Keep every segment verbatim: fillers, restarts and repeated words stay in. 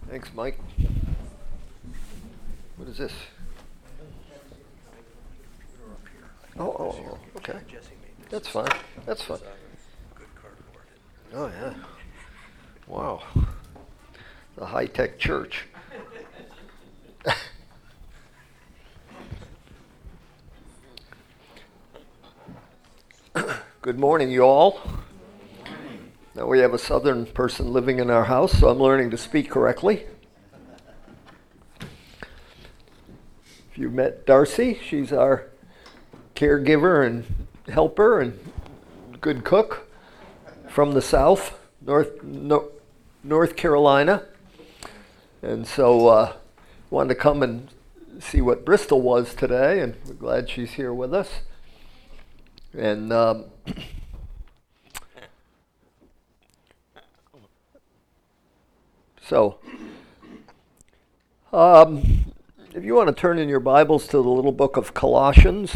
Thanks, Mike. What is this? Oh, oh, oh, okay. That's fine. That's fine. Oh, yeah. Wow. The high-tech church. Good morning, you all. Now we have a southern person living in our house, so I'm learning to speak correctly. If you met Darcy, she's our caregiver and helper and good cook from the south, North no, North Carolina. And so uh, wanted to come and see what Bristol was today, and we're glad she's here with us. And um, so, um, if you want to turn in your Bibles to the little book of Colossians.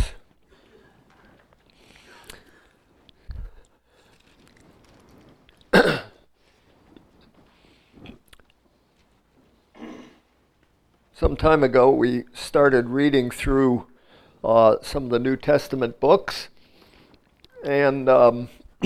Some time ago, we started reading through uh, some of the New Testament books. And um,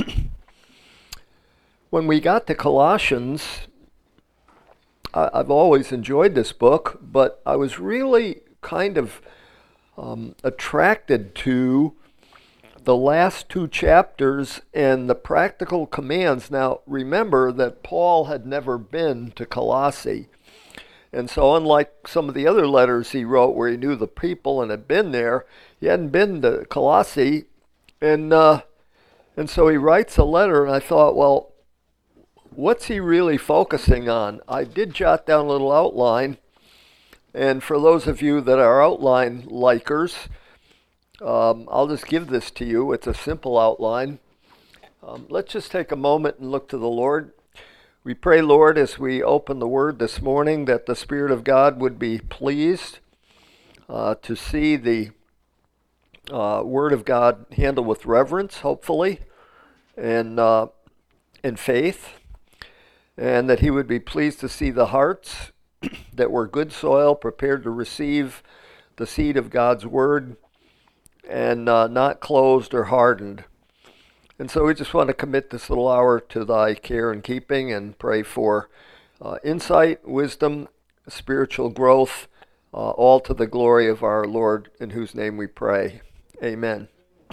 when we got to Colossians, I, I've always enjoyed this book, but I was really kind of um, attracted to the last two chapters and the practical commands. Now, remember that Paul had never been to Colossae. And so unlike some of the other letters he wrote where he knew the people and had been there, he hadn't been to Colossae. And uh, and so he writes a letter, and I thought, well, what's he really focusing on? I did jot down a little outline, and for those of you that are outline likers, um, I'll just give this to you. It's a simple outline. Um, let's just take a moment and look to the Lord. We pray, Lord, as we open the Word this morning, that the Spirit of God would be pleased uh, to see the Uh, Word of God handled with reverence, hopefully, and uh, in faith, and that He would be pleased to see the hearts that were good soil, prepared to receive the seed of God's Word, and uh, not closed or hardened. And so we just want to commit this little hour to Thy care and keeping, and pray for uh, insight, wisdom, spiritual growth, uh, all to the glory of our Lord, in whose name we pray. Amen.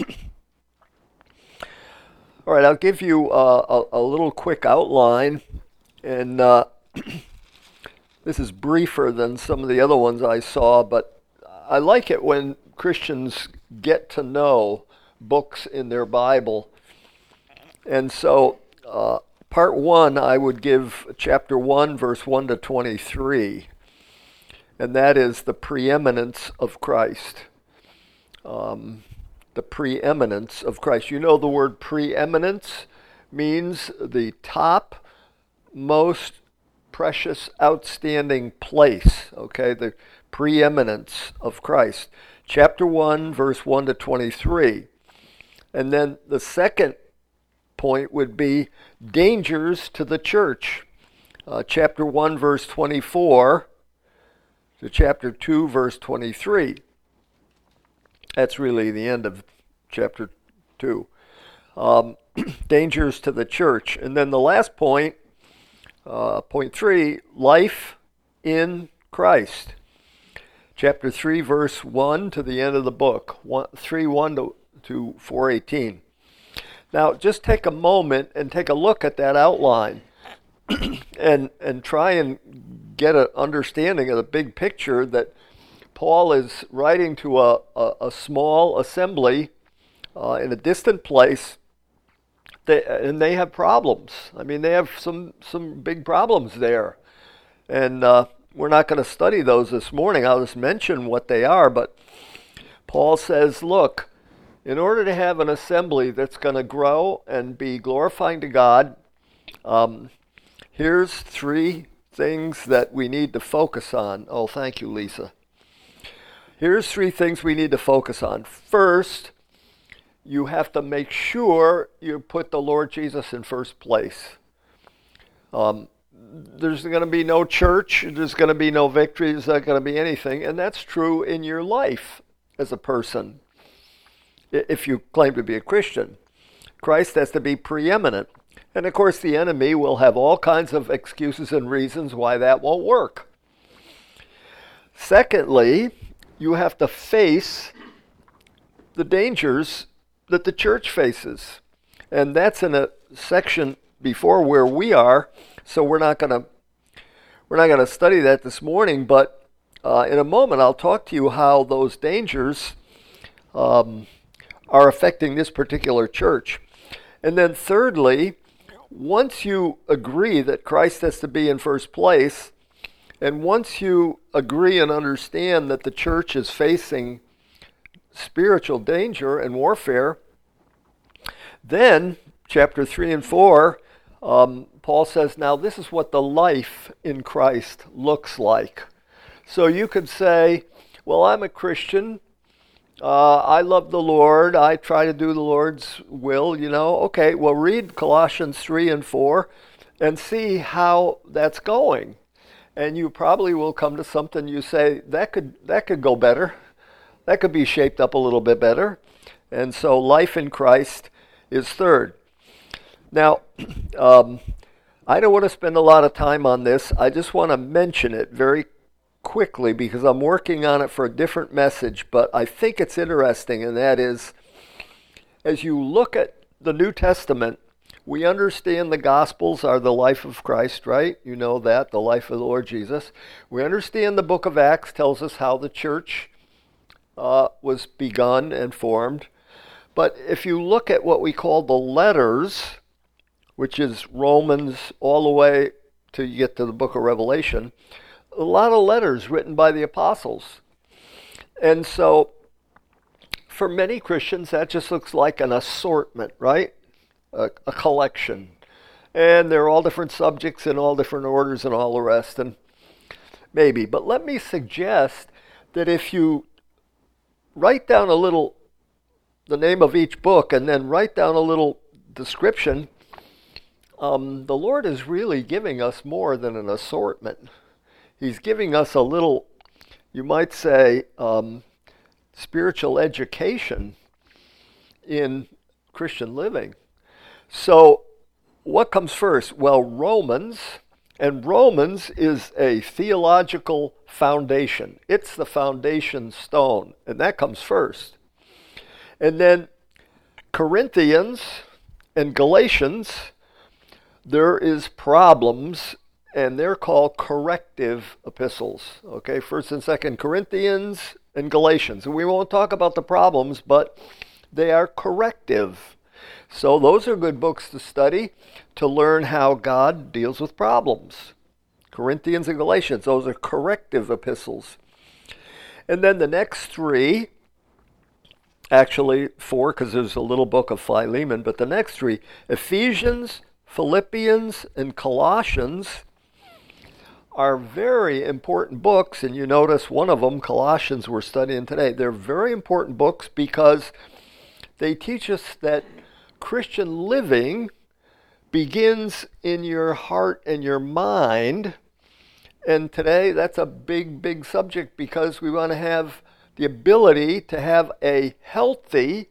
All right, I'll give you uh, a, a little quick outline, and uh, this is briefer than some of the other ones I saw, but I like it when Christians get to know books in their Bible. And so uh, part one, I would give chapter one, verse one to twenty-three, and that is the preeminence of Christ. Um, the preeminence of Christ. You know, the word preeminence means the top, most precious, outstanding place. Okay, the preeminence of Christ. Chapter one, verse one to twenty-three. And then the second point would be dangers to the church. Uh, chapter one, verse twenty-four to chapter two, verse twenty-three. That's really the end of chapter two. Um, dangers to the church. And then the last point, uh, point three, life in Christ. Chapter three, verse one to the end of the book. One, three one to, to four eighteen. Now, just take a moment and take a look at that outline and, and try and get an understanding of the big picture that Paul is writing to a, a, a small assembly uh, in a distant place, they, and they have problems. I mean, they have some, some big problems there. And uh, we're not going to study those this morning. I'll just mention what they are. But Paul says, look, in order to have an assembly that's going to grow and be glorifying to God, um, here's three things that we need to focus on. Oh, thank you, Lisa. Here's three things we need to focus on. First, you have to make sure you put the Lord Jesus in first place. Um, there's going to be no church, there's going to be no victory, there's not going to be anything. And that's true in your life as a person, if you claim to be a Christian. Christ has to be preeminent. And of course, the enemy will have all kinds of excuses and reasons why that won't work. Secondly, you have to face the dangers that the church faces. And that's in a section before where we are, so we're not going to we're not going to study that this morning, but uh, in a moment I'll talk to you how those dangers um, are affecting this particular church. And then thirdly, once you agree that Christ has to be in first place, and once you agree and understand that the church is facing spiritual danger and warfare, then chapter three and four, um, Paul says, now this is what the life in Christ looks like. So you could say, well, I'm a Christian. Uh, I love the Lord. I try to do the Lord's will, you know. Okay, well, read Colossians three and four and see how that's going. And you probably will come to something you say, that could that could go better. That could be shaped up a little bit better. And so life in Christ is third. Now, um, I don't want to spend a lot of time on this. I just want to mention it very quickly because I'm working on it for a different message, but I think it's interesting, and that is, as you look at the New Testament, we understand the Gospels are the life of Christ, right? You know that, the life of the Lord Jesus. We understand the book of Acts tells us how the church uh, was begun and formed. But if you look at what we call the letters, which is Romans all the way till you get to the book of Revelation, a lot of letters written by the apostles. And so for many Christians, that just looks like an assortment, right? A, a collection. And they're all different subjects in all different orders and all the rest. And maybe. But let me suggest that if you write down a little, the name of each book, and then write down a little description, um, the Lord is really giving us more than an assortment. He's giving us a little, you might say, um, spiritual education in Christian living. So what comes first? Well, Romans, and Romans is a theological foundation. It's the foundation stone, and that comes first. And then Corinthians and Galatians, there is problems, and they're called corrective epistles. Okay, First and Second Corinthians and Galatians. And we won't talk about the problems, but they are corrective. So those are good books to study to learn how God deals with problems. Corinthians and Galatians, those are corrective epistles. And then the next three, actually four, because there's a little book of Philemon, but the next three, Ephesians, Philippians, and Colossians, are very important books. And you notice one of them, Colossians, we're studying today. They're very important books because they teach us that Christian living begins in your heart and your mind. And today that's a big, big subject because we want to have the ability to have a healthy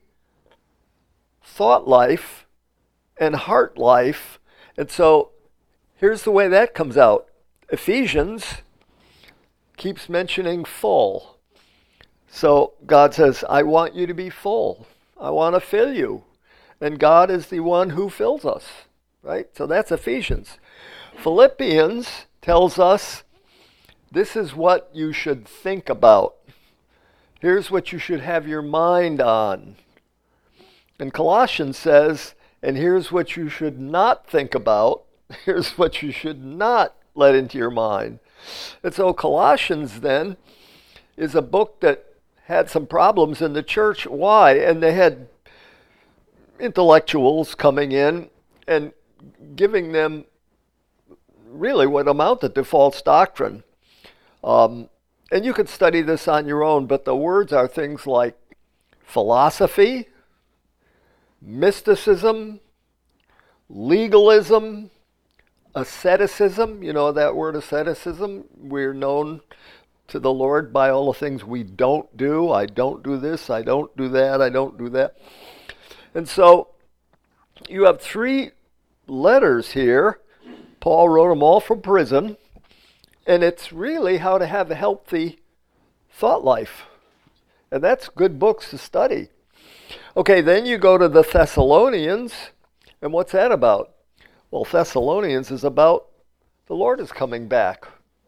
thought life and heart life. And so here's the way that comes out. Ephesians keeps mentioning full. So God says, I want you to be full. I want to fill you. And God is the one who fills us, right? So that's Ephesians. Philippians tells us this is what you should think about. Here's what you should have your mind on. And Colossians says, and here's what you should not think about. Here's what you should not let into your mind. And so Colossians then is a book that had some problems in the church. Why? And they had intellectuals coming in and giving them really what amounted to false doctrine. Um, and you could study this on your own, but the words are things like philosophy, mysticism, legalism, asceticism, you know that word asceticism? We're known to the Lord by all the things we don't do. I don't do this, I don't do that, I don't do that. And so you have three letters here. Paul wrote them all from prison, and it's really how to have a healthy thought life. And that's good books to study. Okay, then you go to the Thessalonians, and what's that about? Well, Thessalonians is about the Lord is coming back.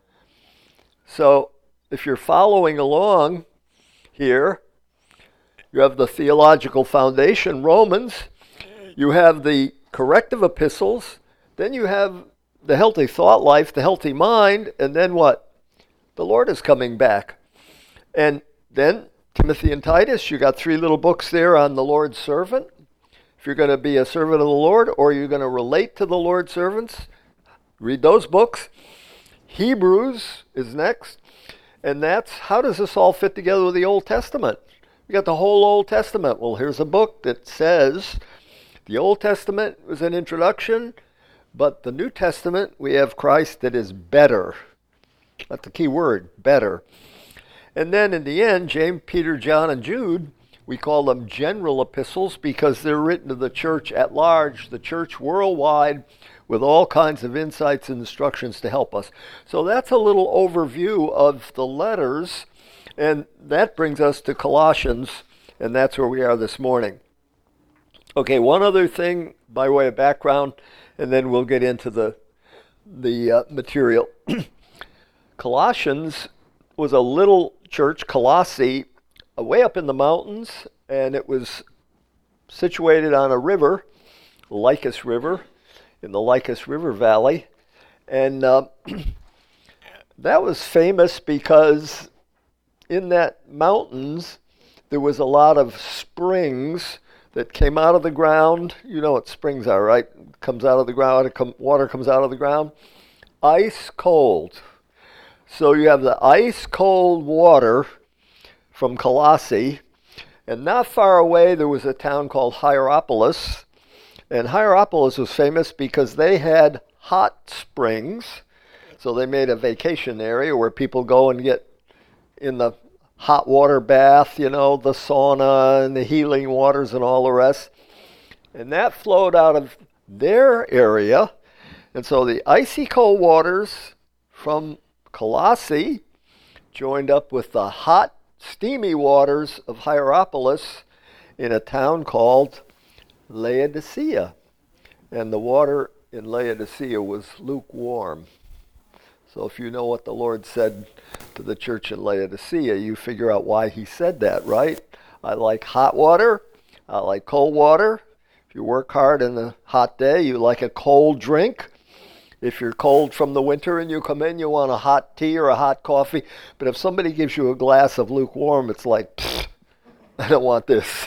So if you're following along here, you have the theological foundation, Romans, you have the corrective epistles, then you have the healthy thought life, the healthy mind, and then what? The Lord is coming back. And then Timothy and Titus, you got three little books there on the Lord's servant. If you're going to be a servant of the Lord, or you're going to relate to the Lord's servants, read those books. Hebrews is next. And that's, how does this all fit together with the Old Testament? We got the whole Old Testament. Well, here's a book that says the Old Testament was an introduction, but the New Testament, we have Christ that is better. That's the key word, better. And then in the end, James, Peter, John, and Jude, we call them general epistles because they're written to the church at large, the church worldwide, with all kinds of insights and instructions to help us. So that's a little overview of the letters, and that brings us to Colossians, and that's where we are this morning. Okay, one other thing by way of background, and then we'll get into the, the uh, material. Colossians was a little church, Colossae, way up in the mountains, and it was situated on a river, Lycus River, in the Lycus River Valley. And uh, that was famous because in that mountains, there was a lot of springs that came out of the ground. You know what springs are, right? Comes out of the ground, it come, water comes out of the ground. Ice cold. So you have the ice cold water from Colossae, and not far away there was a town called Hierapolis, and Hierapolis was famous because they had hot springs, so they made a vacation area where people go and get in the hot water bath, you know, the sauna and the healing waters and all the rest, and that flowed out of their area, and so the icy cold waters from Colossae joined up with the hot, steamy waters of Hierapolis in a town called Laodicea. And the water in Laodicea was lukewarm. So if you know what the Lord said to the church in Laodicea, you figure out why he said that, right? I like hot water. I like cold water. If you work hard in a hot day, you like a cold drink. If you're cold from the winter and you come in, you want a hot tea or a hot coffee. But if somebody gives you a glass of lukewarm, it's like, I don't want this.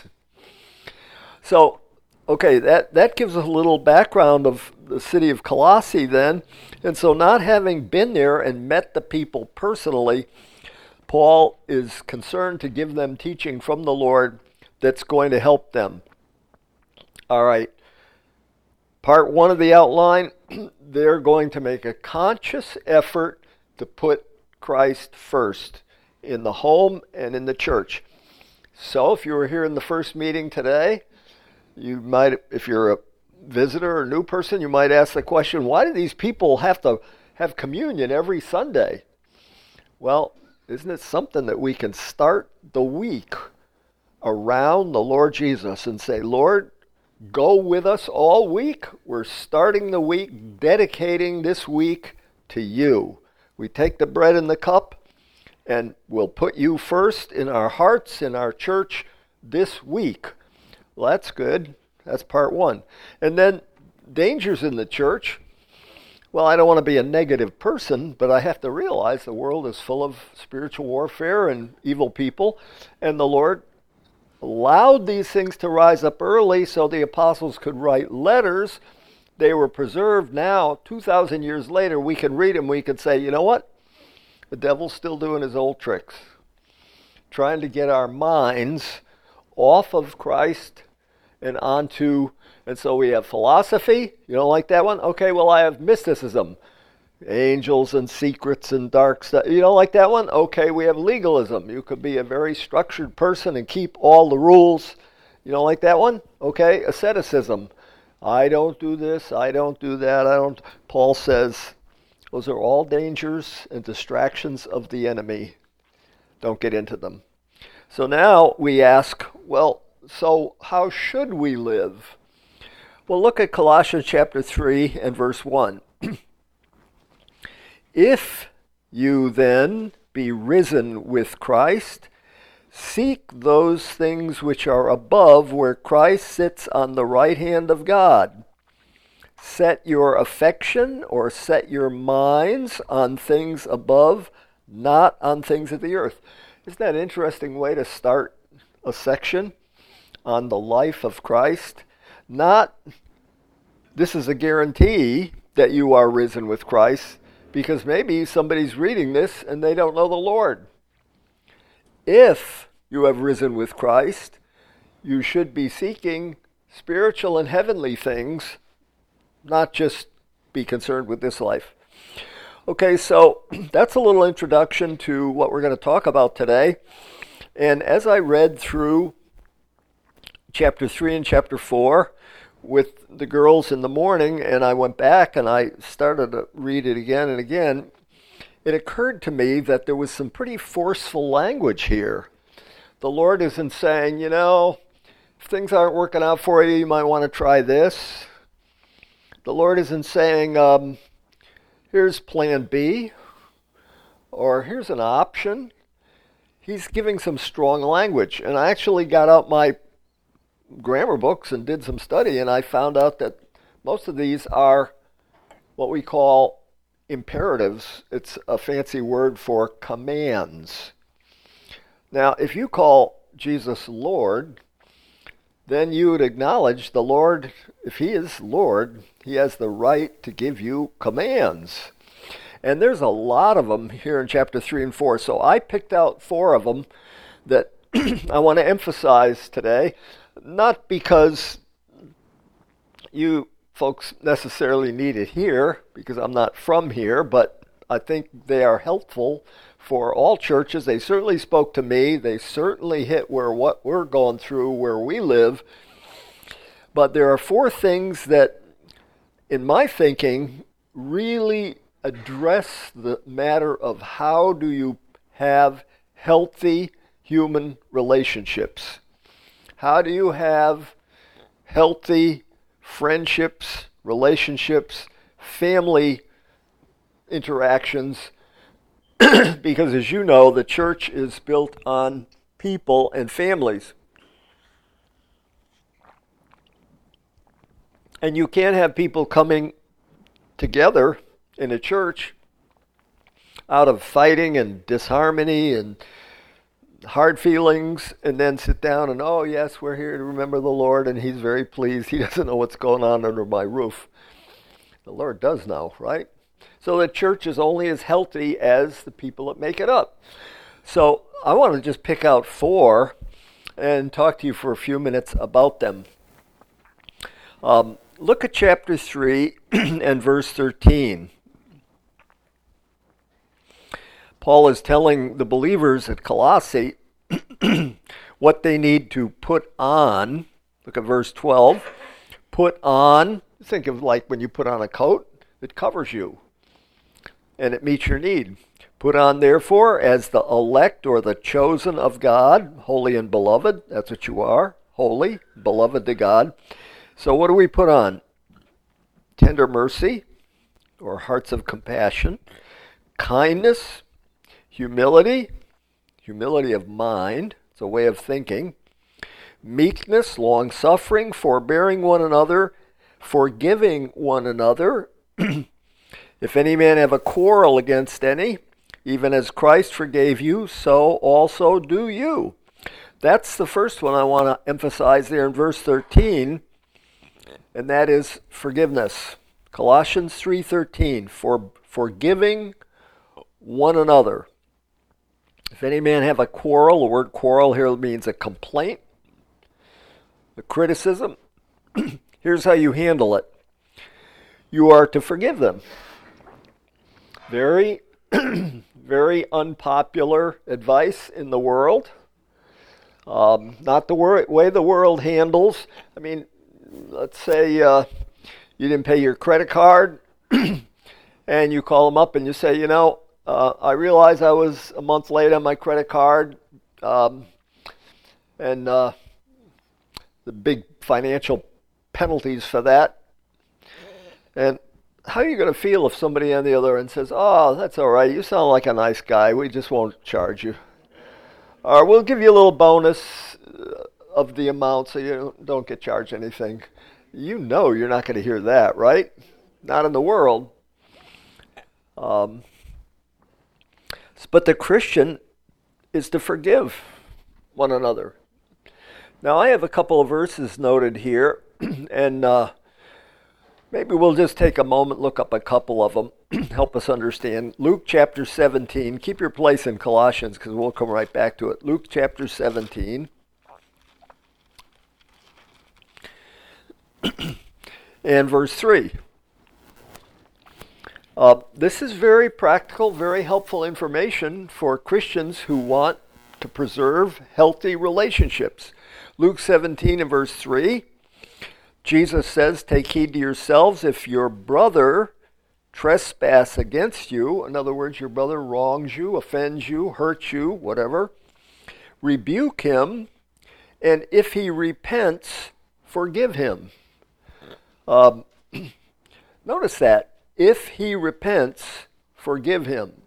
So, okay, that, that gives us a little background of the city of Colossae then. And so not having been there and met the people personally, Paul is concerned to give them teaching from the Lord that's going to help them. All right. Part one of the outline, they're going to make a conscious effort to put Christ first in the home and in the church. So if you were here in the first meeting today, you might, if you're a visitor or new person, you might ask the question, why do these people have to have communion every Sunday? Well, isn't it something that we can start the week around the Lord Jesus and say, Lord, go with us all week. We're starting the week, dedicating this week to you. We take the bread and the cup, and we'll put you first in our hearts, in our church this week. Well, that's good. That's part one. And then dangers in the church. Well, I don't want to be a negative person, but I have to realize the world is full of spiritual warfare and evil people, and the Lord allowed these things to rise up early so the apostles could write letters. They were preserved now, two thousand years later. We can read them. We can say, you know what? The devil's still doing his old tricks, trying to get our minds off of Christ and on to, and so we have philosophy. You don't like that one? Okay, well, I have mysticism. Angels and secrets and dark stuff. You don't like that one? Okay, we have legalism. You could be a very structured person and keep all the rules. You don't like that one? Okay, asceticism. I don't do this, I don't do that, I don't. Paul says, those are all dangers and distractions of the enemy. Don't get into them. So now we ask, well, so how should we live? Well, look at Colossians chapter three and verse one. If you then be risen with Christ, seek those things which are above, where Christ sits on the right hand of God. Set your affection or set your minds on things above, not on things of the earth. Isn't that an interesting way to start a section on the life of Christ? Not, this is a guarantee that you are risen with Christ, because maybe somebody's reading this and they don't know the Lord. If you have risen with Christ, you should be seeking spiritual and heavenly things, not just be concerned with this life. Okay, so that's a little introduction to what we're going to talk about today. And as I read through chapter three and chapter four with the girls in the morning, and I went back and I started to read it again and again, it occurred to me that there was some pretty forceful language here. The Lord isn't saying, you know, if things aren't working out for you, you might want to try this. The Lord isn't saying, um, here's plan B, or here's an option. He's giving some strong language. And I actually got out my grammar books and did some study, and I found out that most of these are what we call imperatives. It's a fancy word for commands. Now, if you call Jesus Lord, then you would acknowledge the Lord, if he is Lord, he has the right to give you commands. And there's a lot of them here in chapter three and four. So I picked out four of them that I want to emphasize today, not because you folks necessarily need it here, because I'm not from here, but I think they are helpful for all churches. They certainly spoke to me. They certainly hit where what we're going through, where we live. But there are four things that, in my thinking, really address the matter of how do you have healthy human relationships. How do you have healthy friendships, relationships, family interactions? Because as you know, the church is built on people and families. And you can't have people coming together in a church out of fighting and disharmony and hard feelings, and then sit down and, oh yes, we're here to remember the Lord, and he's very pleased. He doesn't know what's going on under my roof. The Lord does know, right? So the church is only as healthy as the people that make it up. So I want to just pick out four and talk to you for a few minutes about them. Um, look at chapter three and verse thirteen. Paul is telling the believers at Colossae what they need to put on. Look at verse twelve. Put on, think of like when you put on a coat, it covers you and it meets your need. Put on, therefore, as the elect or the chosen of God, holy and beloved. That's what you are, holy, beloved to God. So what do we put on? Tender mercy, or hearts of compassion, kindness, humility, humility of mind, it's a way of thinking, meekness, long-suffering, forbearing one another, forgiving one another. If any man have a quarrel against any, even as Christ forgave you, so also do you. That's the first one I want to emphasize there in verse thirteen, and that is forgiveness. Colossians three thirteen, for forgiving one another. If any man have a quarrel, the word quarrel here means a complaint. a criticism, here's how you handle it. You are to forgive them. Very, very unpopular advice in the world. Um, not the wor- way the world handles. I mean, let's say uh, you didn't pay your credit card, and you call them up and you say, you know, uh, I realize I was a month late on my credit card, um, and uh, the big financial penalties for that. And how are you going to feel if somebody on the other end says, oh, that's all right, you sound like a nice guy, we just won't charge you. Or we'll give you a little bonus of the amount so you don't get charged anything. You know you're not going to hear that, right? Not in the world. Um, but the Christian is to forgive one another. Now, I have a couple of verses noted here, and uh, maybe we'll just take a moment, look up a couple of them, help us understand. Luke chapter seventeen. Keep your place in Colossians because we'll come right back to it. Luke chapter seventeen. And verse three. Uh, this is very practical, very helpful information for Christians who want to preserve healthy relationships. Luke seventeen and verse three. Jesus says, take heed to yourselves if your brother trespass against you, in other words, your brother wrongs you, offends you, hurts you, whatever, rebuke him, and if he repents, forgive him. Um, notice that. If he repents, forgive him.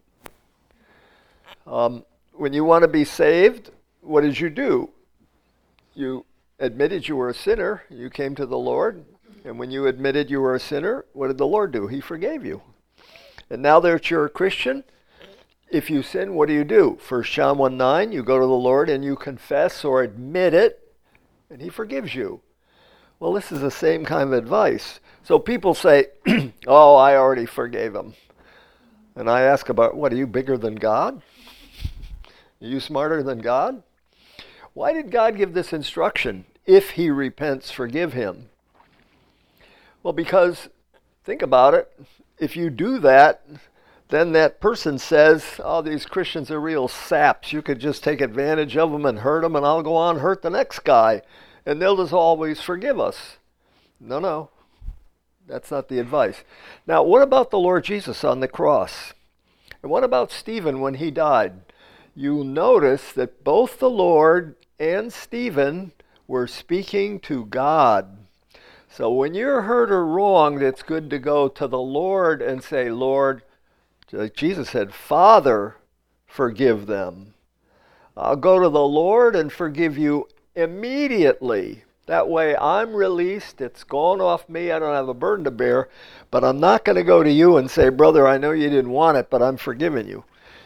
Um, when you want to be saved, what did you do? You admitted you were a sinner, you came to the Lord, and when you admitted you were a sinner, what did the Lord do? He forgave you. And now that you're a Christian, if you sin, what do you do? First John one nine, you go to the Lord and you confess or admit it, and he forgives you. Well, this is the same kind of advice. So people say, oh, I already forgave him. And I ask about, what, are you bigger than God? Are you smarter than God? Why did God give this instruction? If he repents, forgive him. Well, because, think about it, if you do that, then that person says, oh, these Christians are real saps. You could just take advantage of them and hurt them, and I'll go on and hurt the next guy. And they'll just always forgive us. No, no. That's not the advice. Now, what about the Lord Jesus on the cross? And what about Stephen when he died? You'll notice that both the Lord and Stephen were speaking to God. So when you're hurt or wronged, it's good to go to the Lord and say, Lord, like Jesus said, Father, forgive them. I'll go to the Lord and forgive you immediately. That way I'm released. It's gone off me. I don't have a burden to bear. But I'm not going to go to you and say, brother, I know you didn't want it, but I'm forgiving you.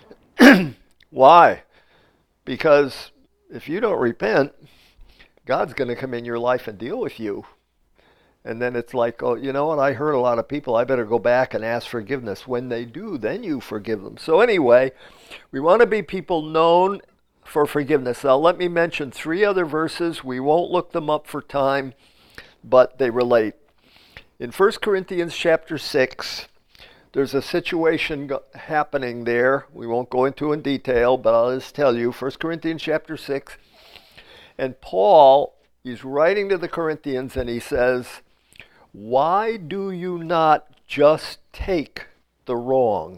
Why? Because if you don't repent, God's going to come in your life and deal with you. And then it's like, oh, you know what? I hurt a lot of people. I better go back and ask forgiveness. When they do, then you forgive them. So anyway, we want to be people known for forgiveness. Now, let me mention three other verses. We won't look them up for time, but they relate. In First Corinthians chapter six, there's a situation go- happening there. We won't go into in detail, but I'll just tell you. First Corinthians chapter six. And Paul, he's writing to the Corinthians, and he says, why do you not just take the wrong?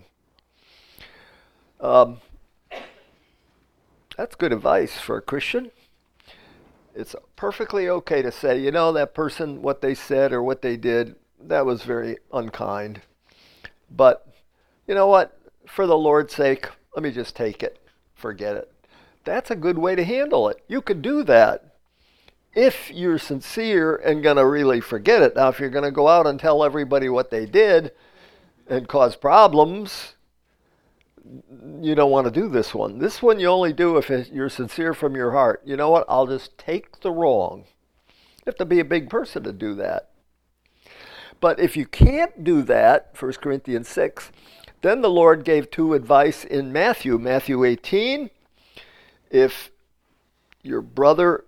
Um, that's good advice for a Christian. It's perfectly okay to say, you know, that person, what they said or what they did, that was very unkind. But, you know what? For the Lord's sake, let me just take it. Forget it. That's a good way to handle it. You could do that if you're sincere and going to really forget it. Now, if you're going to go out and tell everybody what they did and cause problems, you don't want to do this one. This one you only do if you're sincere from your heart. You know what? I'll just take the wrong. You have to be a big person to do that. But if you can't do that, First Corinthians six, then the Lord gave two advice in Matthew. Matthew eighteen, if your brother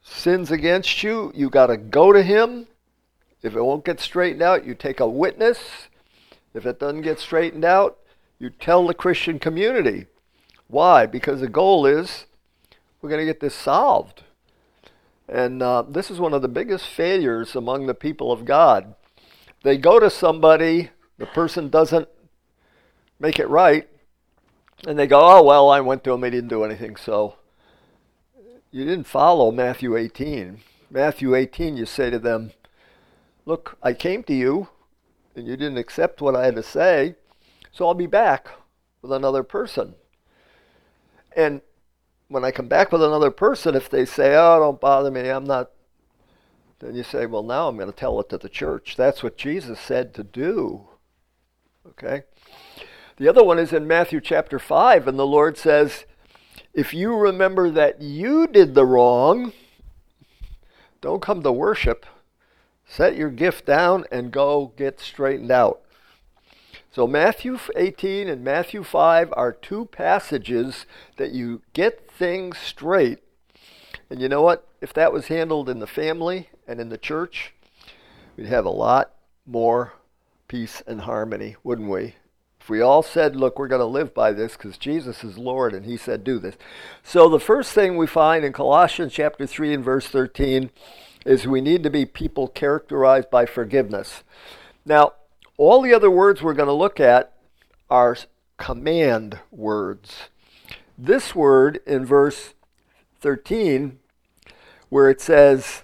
sins against you, you got to go to him. If it won't get straightened out, you take a witness. If it doesn't get straightened out, you tell the Christian community. Why? Because the goal is we're going to get this solved. And uh, this is one of the biggest failures among the people of God. They go to somebody, the person doesn't make it right, and they go, oh, well, I went to him, he didn't do anything. So you didn't follow Matthew eighteen. Matthew eighteen, you say to them, look, I came to you, and you didn't accept what I had to say, so I'll be back with another person. And when I come back with another person, if they say, oh, don't bother me, I'm not, then you say, well, now I'm going to tell it to the church. That's what Jesus said to do. Okay? The other one is in Matthew chapter five, and the Lord says, if you remember that you did the wrong, don't come to worship. Set your gift down and go get straightened out. So Matthew eighteen and Matthew five are two passages that you get things straight. And you know what? If that was handled in the family and in the church, we'd have a lot more peace and harmony, wouldn't we? If we all said, look, we're going to live by this because Jesus is Lord and he said do this. So the first thing we find in Colossians chapter three and verse thirteen is we need to be people characterized by forgiveness. Now, all the other words we're going to look at are command words. This word in verse thirteen, where it says,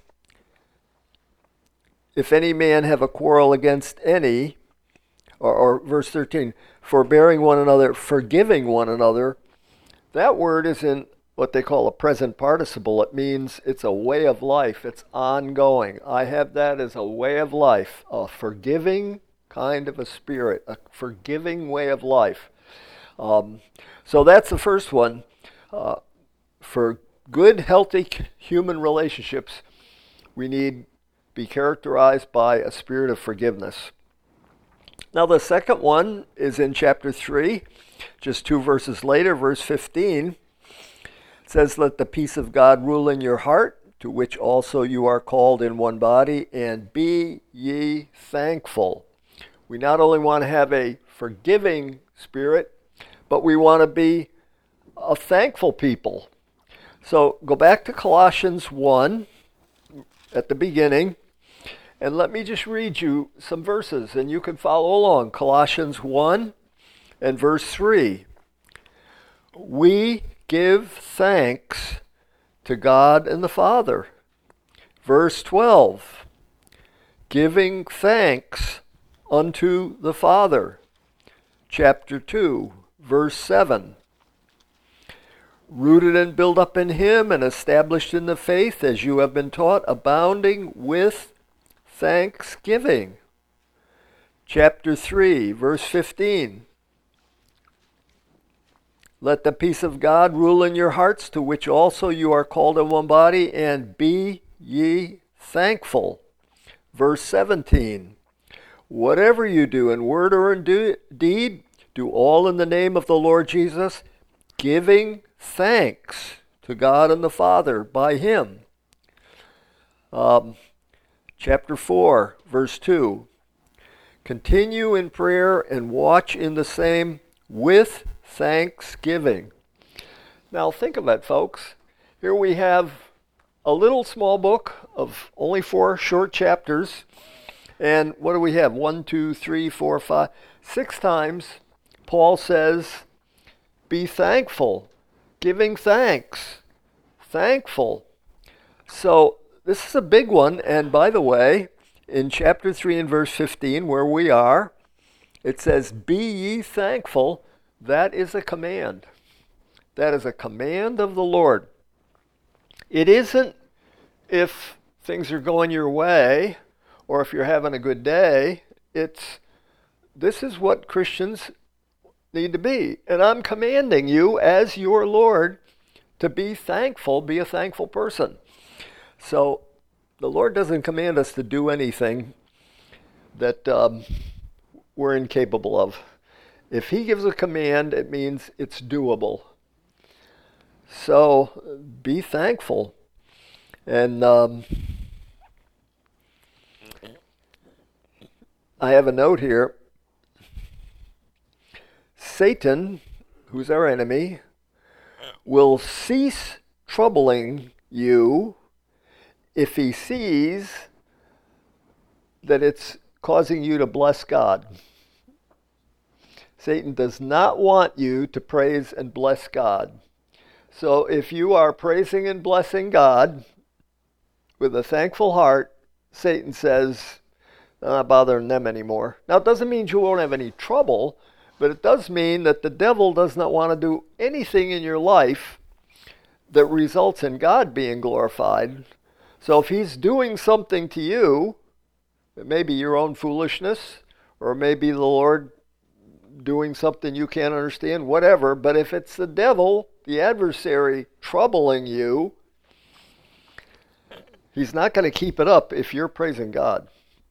if any man have a quarrel against any, or, or verse thirteen, forbearing one another, forgiving one another, that word is in what they call a present participle. It means it's a way of life. It's ongoing. I have that as a way of life, a forgiving kind of a spirit, a forgiving way of life. Um, so that's the first one. Uh, for good, healthy human relationships, we need be characterized by a spirit of forgiveness. Now the second one is in chapter three, just two verses later, verse fifteen. It says, let the peace of God rule in your heart, to which also you are called in one body, and be ye thankful. We not only want to have a forgiving spirit, but we want to be a thankful people. So go back to Colossians one at the beginning, and let me just read you some verses, and you can follow along. Colossians one and verse three. We give thanks to God and the Father. Verse twelve. Giving thanks unto the Father. Chapter two, verse seven. Rooted and built up in him and established in the faith as you have been taught, abounding with thanksgiving. Chapter three, verse fifteen. Let the peace of God rule in your hearts, to which also you are called in one body, and be ye thankful. Verse seventeen. Whatever you do in word or in do- deed, do all in the name of the Lord Jesus, giving thanks to God and the Father by him. Um, chapter four, verse two. Continue in prayer and watch in the same with thanksgiving. Now think of it, folks. Here we have a little small book of only four short chapters. And what do we have? One, two, three, four, five, six times Paul says, be thankful, giving thanks, thankful. So this is a big one. And by the way, in chapter three and verse fifteen, where we are, it says, be ye thankful. That is a command. That is a command of the Lord. It isn't if things are going your way or if you're having a good day. It's, this is what Christians need to be. And I'm commanding you as your Lord to be thankful, be a thankful person. So the Lord doesn't command us to do anything that um, we're incapable of. If he gives a command, it means it's doable. So be thankful. And um, I have a note here. Satan, who's our enemy, will cease troubling you if he sees that it's causing you to bless God. Satan does not want you to praise and bless God. So if you are praising and blessing God with a thankful heart, Satan says, I'm not bothering them anymore. Now, it doesn't mean you won't have any trouble, but it does mean that the devil does not want to do anything in your life that results in God being glorified. So if he's doing something to you, it may be your own foolishness, or maybe the Lord doing something you can't understand, whatever. But if it's the devil, the adversary, troubling you, he's not going to keep it up if you're praising God.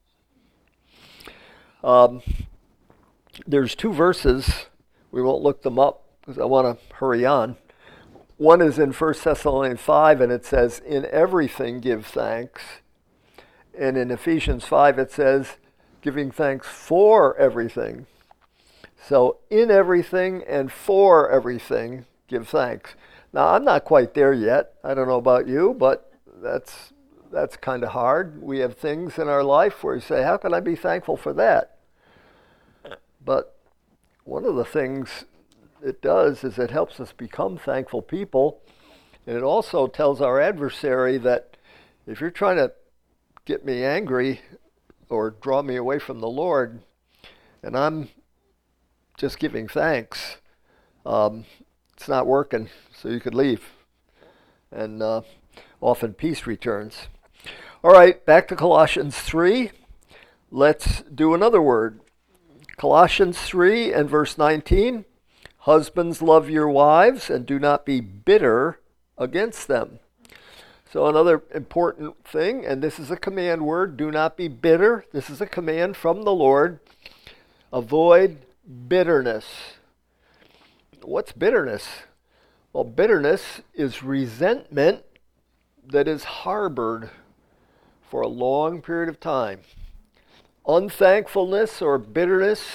Um, there's two verses. We won't look them up because I want to hurry on. One is in First Thessalonians five, and it says, in everything give thanks. And in Ephesians five, it says, giving thanks for everything. So in everything and for everything, give thanks. Now, I'm not quite there yet. I don't know about you, but that's that's kind of hard. We have things in our life where you say, how can I be thankful for that? But one of the things it does is it helps us become thankful people. And it also tells our adversary that if you're trying to get me angry or draw me away from the Lord, and I'm just giving thanks, um, it's not working, so you could leave. And uh, often peace returns. All right, back to Colossians three. Let's do another word. Colossians three and verse nineteen. Husbands, love your wives and do not be bitter against them. So another important thing, and this is a command word, do not be bitter. This is a command from the Lord. Avoid bitterness. What's bitterness? Well, bitterness is resentment that is harbored for a long period of time. Unthankfulness or bitterness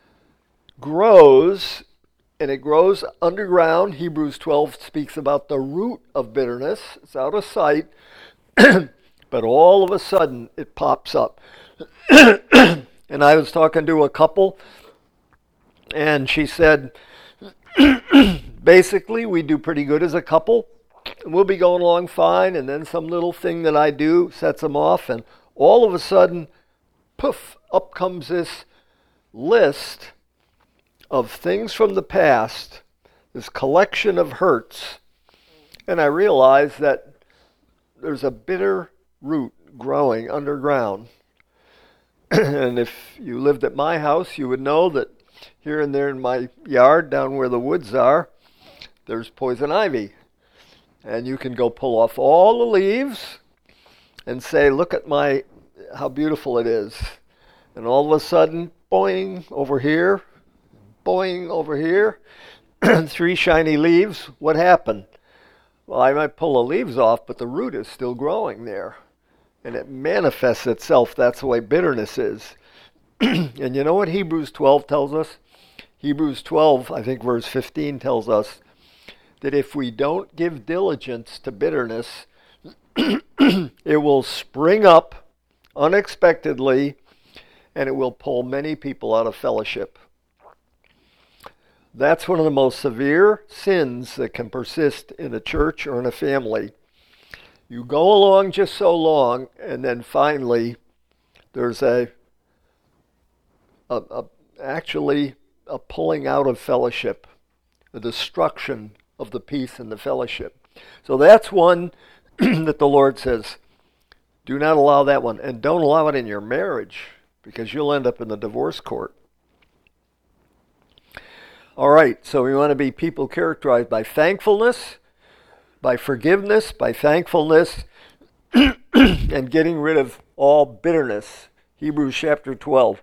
grows, and it grows underground. Hebrews twelve speaks about the root of bitterness. It's out of sight, but all of a sudden it pops up. And I was talking to a couple, and she said, basically, we do pretty good as a couple. We'll be going along fine, and then some little thing that I do sets them off, and all of a sudden, poof, up comes this list of things from the past, this collection of hurts, and I realized that there's a bitter root growing underground. And if you lived at my house, you would know that here and there in my yard, down where the woods are, there's poison ivy. And you can go pull off all the leaves and say, look at my, how beautiful it is. And all of a sudden, boing, over here, boing, over here, three shiny leaves. What happened? Well, I might pull the leaves off, but the root is still growing there. And it manifests itself. That's the way bitterness is. And you know what Hebrews twelve tells us? Hebrews twelve, I think verse fifteen tells us that if we don't give diligence to bitterness, it will spring up unexpectedly, and it will pull many people out of fellowship. That's one of the most severe sins that can persist in a church or in a family. You go along just so long, and then finally there's a, a, a actually a pulling out of fellowship, a destruction of the peace and the fellowship. So that's one that the Lord says, do not allow that one. And don't allow it in your marriage, because you'll end up in the divorce court. All right, so we want to be people characterized by thankfulness, by forgiveness, by thankfulness, and getting rid of all bitterness. Hebrews chapter twelve.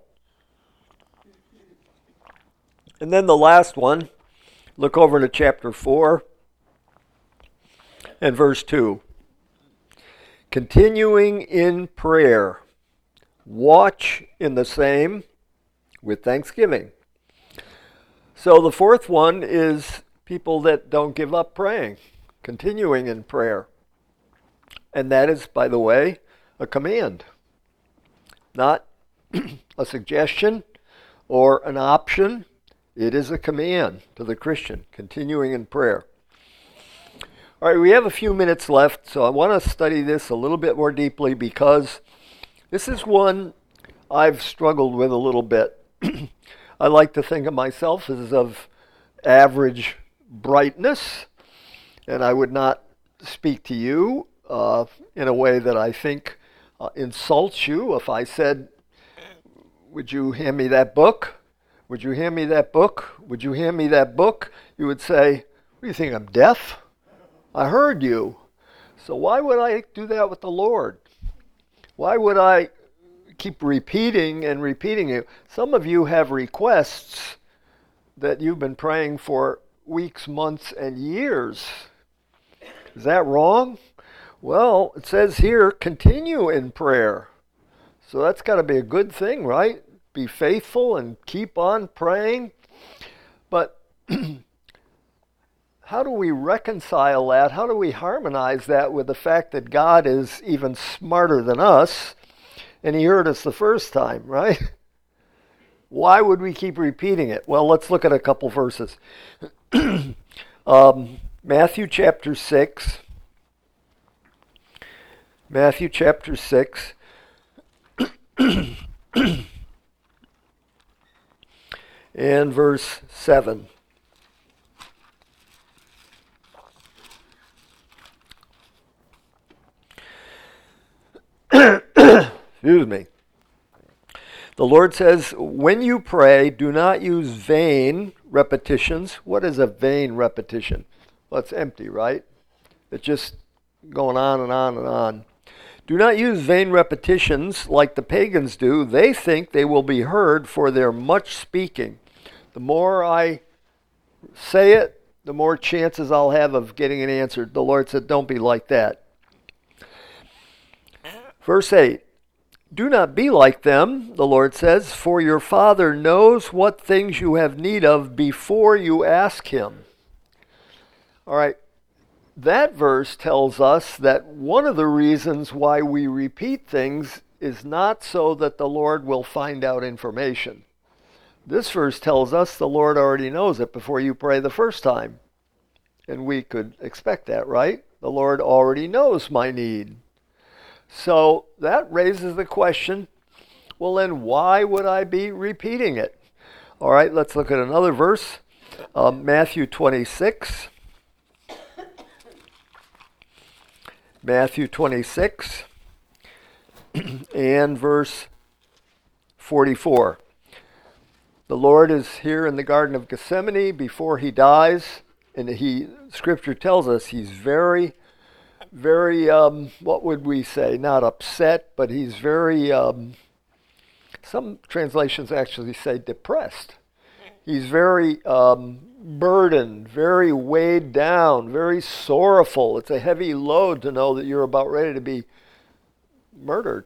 And then the last one, look over to chapter four and verse two. continuing in prayer. Watch in the same with thanksgiving. So the fourth one is people that don't give up praying, continuing in prayer. And that is, by the way, a command, not a suggestion or an option. It is a command to the Christian, continuing in prayer. All right, we have a few minutes left, so I want to study this a little bit more deeply because this is one I've struggled with a little bit. I like to think of myself as of average brightness, and I would not speak to you uh, in a way that I think uh, insults you. If I said, would you hand me that book? Would you hand me that book? Would you hand me that book? You would say, what do you think, I'm deaf? I heard you. So why would I do that with the Lord? Why would I keep repeating and repeating it? Some of you have requests that you've been praying for weeks, months, and years. Is that wrong? Well, it says here, continue in prayer. So that's got to be a good thing, right? Be faithful and keep on praying. But how do we reconcile that? How do we harmonize that with the fact that God is even smarter than us and he heard us the first time, right? Why would we keep repeating it? Well, let's look at a couple verses. um, Matthew chapter six. Matthew chapter six. And verse seven. Excuse me. The Lord says, when you pray, do not use vain repetitions. What is a vain repetition? Well, it's empty, right? It's just going on and on and on. Do not use vain repetitions like the pagans do. They think they will be heard for their much speaking. The more I say it, the more chances I'll have of getting it answered. The Lord said, don't be like that. Verse eight. Do not be like them, the Lord says, for your Father knows what things you have need of before you ask him. All right. That verse tells us that one of the reasons why we repeat things is not so that the Lord will find out information. This verse tells us the Lord already knows it before you pray the first time. And we could expect that, right? The Lord already knows my need. So that raises the question, well then why would I be repeating it? All right, let's look at another verse. Um, Matthew twenty-six. Matthew twenty-six and verse forty-four. The Lord is here in the Garden of Gethsemane before he dies, and he, Scripture tells us he's very, very, um, what would we say, not upset, but he's very, um, some translations actually say depressed. He's very um, burdened, very weighed down, very sorrowful. It's a heavy load to know that you're about ready to be murdered.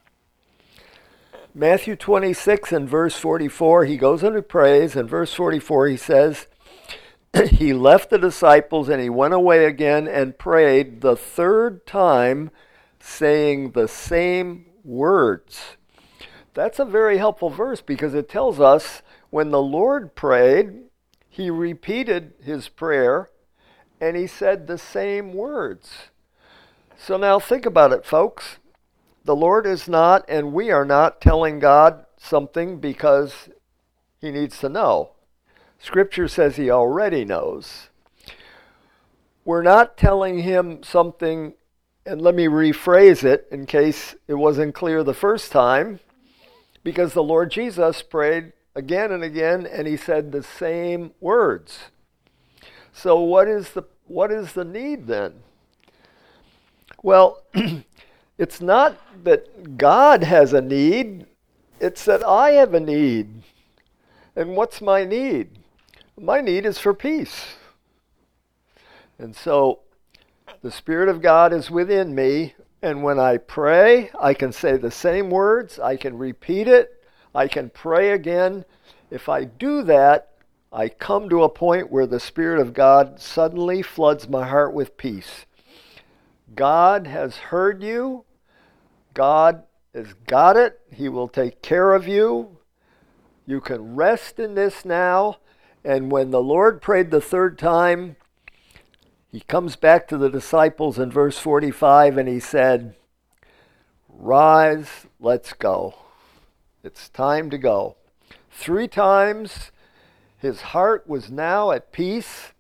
Matthew twenty-six and verse forty-four, he goes into praise. In verse forty-four he says, he left the disciples and he went away again and prayed the third time, saying the same words. That's a very helpful verse because it tells us when the Lord prayed, he repeated his prayer and he said the same words. So now think about it, folks. The Lord is not, and we are not telling God something because he needs to know. Scripture says he already knows. We're not telling him something, and let me rephrase it in case it wasn't clear the first time, because the Lord Jesus prayed again and again, and he said the same words. So what is the what is the need then? Well, it's not that God has a need, it's that I have a need. And what's my need? My need is for peace. And so the Spirit of God is within me. And when I pray, I can say the same words, I can repeat it, I can pray again. If I do that, I come to a point where the Spirit of God suddenly floods my heart with peace. God has heard you. God has got it. He will take care of you. You can rest in this now. And when the Lord prayed the third time, he comes back to the disciples in verse forty-five and he said, "Rise, let's go." It's time to go. Three times his heart was now at peace.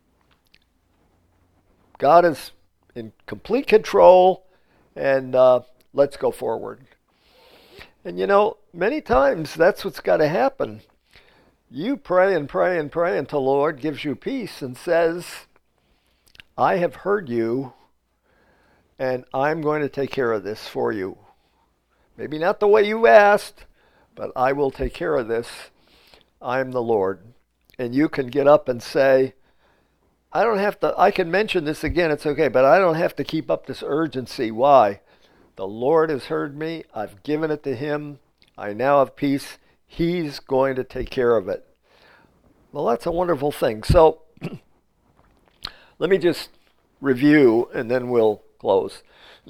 God is in complete control, and uh, let's go forward. And you know, many times that's what's got to happen. You pray and pray and pray until the Lord gives you peace and says, I have heard you, and I'm going to take care of this for you. Maybe not the way you asked, but I will take care of this. I'm the Lord. And you can get up and say, I don't have to, I can mention this again, it's okay, but I don't have to keep up this urgency. Why? The Lord has heard me. I've given it to him. I now have peace. He's going to take care of it. Well, that's a wonderful thing. So let me just review and then we'll close.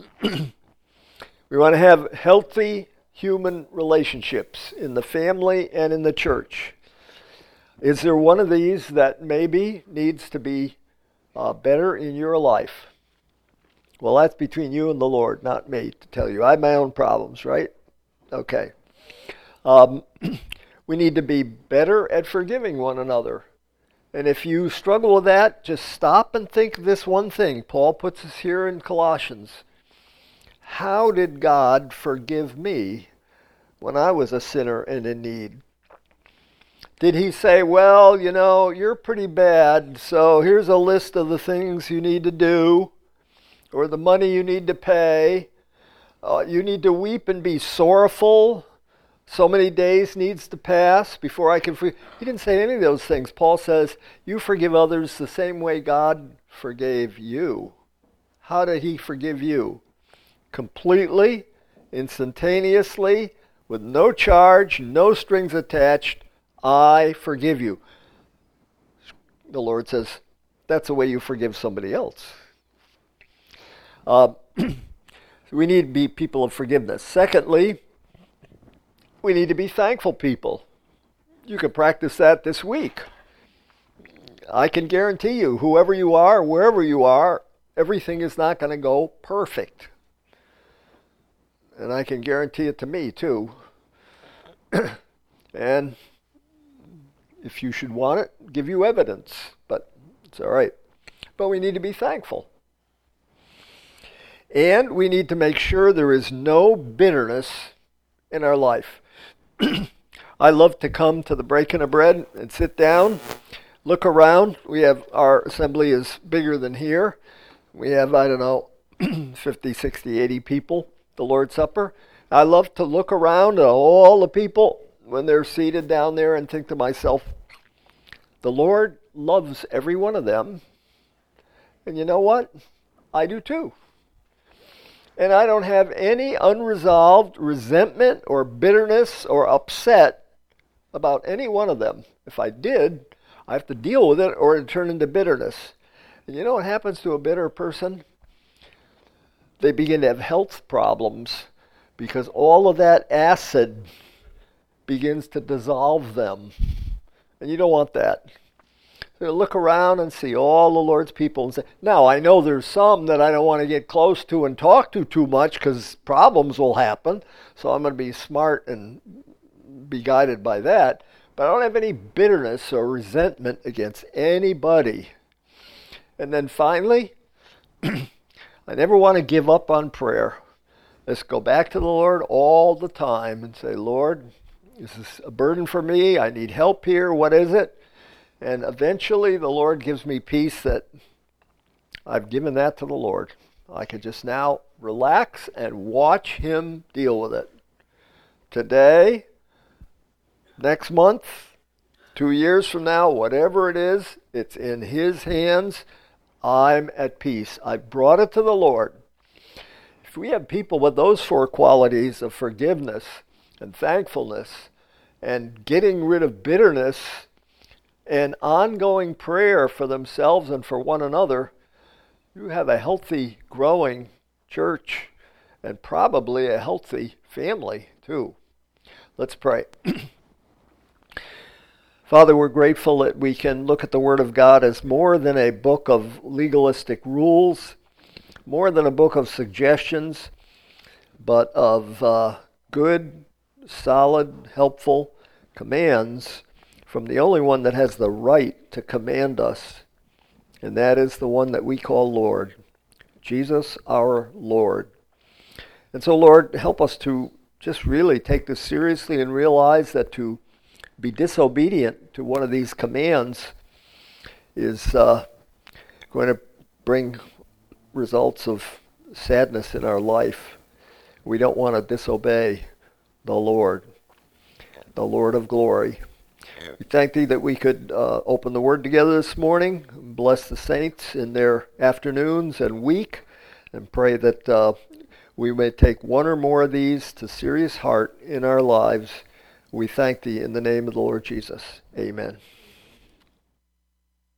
We want to have healthy human relationships in the family and in the church. Is there one of these that maybe needs to be uh, better in your life? Well, that's between you and the Lord, not me to tell you. I have my own problems, right? Okay. Um, we need to be better at forgiving one another. And if you struggle with that, just stop and think of this one thing. Paul puts us here in Colossians. How did God forgive me when I was a sinner and in need? Did he say, well, you know, you're pretty bad, so here's a list of the things you need to do, or the money you need to pay. Uh, you need to weep and be sorrowful. So many days needs to pass before I can forgive. He didn't say any of those things. Paul says, you forgive others the same way God forgave you. How did he forgive you? Completely, instantaneously, with no charge, no strings attached. I forgive you. The Lord says, that's the way you forgive somebody else. Uh, we need to be people of forgiveness. Secondly, we need to be thankful people. You can practice that this week. I can guarantee you, whoever you are, wherever you are, everything is not going to go perfect. And I can guarantee it to me, too. And if you should want it, give you evidence. But it's all right. But we need to be thankful. And we need to make sure there is no bitterness in our life. I love to come to the breaking of bread and sit down, look around. We have, our assembly is bigger than here. We have, I don't know, fifty, sixty, eighty people, the Lord's Supper. I love to look around at all the people when they're seated down there and think to myself, the Lord loves every one of them. And you know what? I do too. And I don't have any unresolved resentment or bitterness or upset about any one of them. If I did, I have to deal with it or it turn into bitterness. And you know what happens to a bitter person? They begin to have health problems because all of that acid begins to dissolve them. And you don't want that. So look around and see all the Lord's people and say, now I know there's some that I don't want to get close to and talk to too much because problems will happen. So I'm going to be smart and be guided by that. But I don't have any bitterness or resentment against anybody. And then finally, I never want to give up on prayer. Let's go back to the Lord all the time and say, Lord, this is a burden for me. I need help here. What is it? And eventually the Lord gives me peace that I've given that to the Lord. I can just now relax and watch him deal with it. Today, next month, two years from now, whatever it is, it's in his hands. I'm at peace. I brought it to the Lord. if we have people with those four qualities of forgiveness and thankfulness and getting rid of bitterness and ongoing prayer for themselves and for one another, you have a healthy, growing church and probably a healthy family too. Let's pray. Father, we're grateful that we can look at the Word of God as more than a book of legalistic rules, more than a book of suggestions, but of uh, good, solid, helpful commands from the only one that has the right to command us, and that is the one that we call Lord, Jesus our Lord. And so, Lord, help us to just really take this seriously and realize that to be disobedient to one of these commands is uh, going to bring results of sadness in our life. We don't want to disobey the Lord, the Lord of glory. We thank thee that we could uh, open the Word together this morning, bless the saints in their afternoons and week, and pray that uh, we may take one or more of these to serious heart in our lives. We thank thee in the name of the Lord Jesus. Amen.